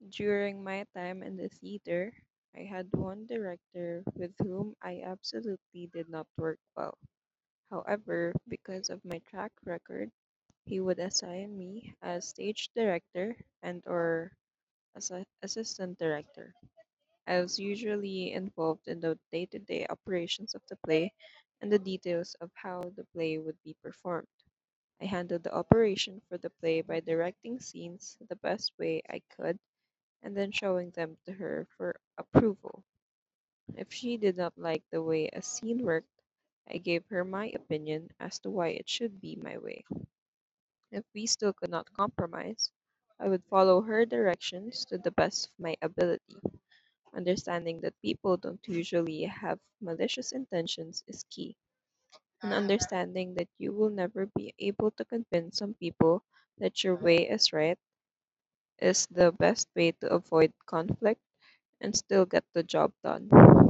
During my time in the theater, I had one director with whom I absolutely did not work well. However, because of my track record, he would assign me as stage director and or as a assistant director. I was usually involved in the day-to-day operations of the play and the details of how the play would be performed. I handled the operation for the play by directing scenes the best way I could and then showing them to her for approval. If she did not like the way a scene worked, I gave her my opinion as to why it should be my way. If we still could not compromise, I would follow her directions to the best of my ability. Understanding that people don't usually have malicious intentions is key, and understanding that you will never be able to convince some people that your way is right is the best way to avoid conflict and still get the job done.